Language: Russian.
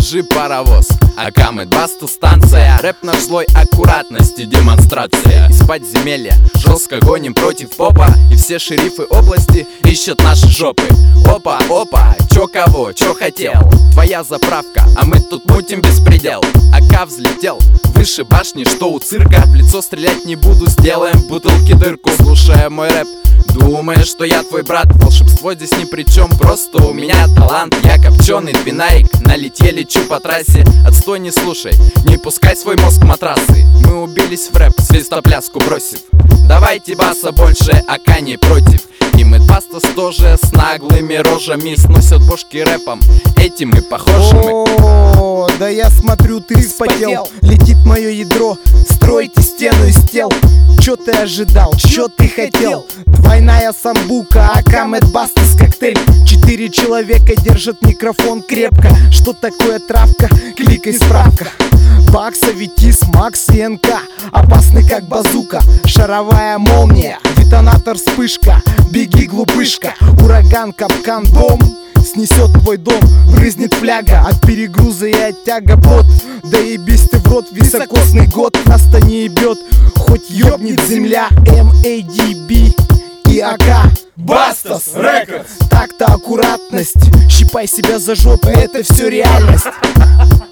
держи паровоз. Акамед, Баста, станция. Рэп наш злой аккуратности демонстрация. Из подземелья жестко гоним против попа. И все шерифы области ищут наши жопы. Опа, опа, чё кого, чё хотел? Твоя заправка, а мы тут мутим беспредел. АК взлетел выше башни, что у цирка. В лицо стрелять не буду, сделаем в бутылке дырку. Слушая мой рэп, думаешь, что я твой брат? Волшебство здесь ни при чем, просто у меня талант. Я копченый двинарик, на литье лечу по трассе. Отстой не слушай, не пускай свой мозг матрасы. Мы убились в рэп, свистопляску бросив. Давайте баса больше, АК не против. И мы Бастас тоже с наглыми рожами сносят бошки рэпом. Этим мы похожи мы. О, да я смотрю, ты вспотел. Летит мое ядро, стройте стену из тел. Чё ты ожидал, чё ты хотел? Двойная самбука, Акамед, Бастас, коктейль. 4 человека держат микрофон крепко. Что такое травка? Кликай справка. Бакса, Витис, Макс и НК. Опасный как базука, шаровая молния, детонатор, вспышка. Беги, глупышка, ураган, капкан, бомб. Снесет твой дом, брызнет фляга от перегруза и от тяга бот. Да ебись ты в рот, високосный год нас-то не ебет, хоть ёбнет земля. МАДБ и АК, Бастас Рекордс. так-то аккуратность. Щипай себя за жопу, это все реальность.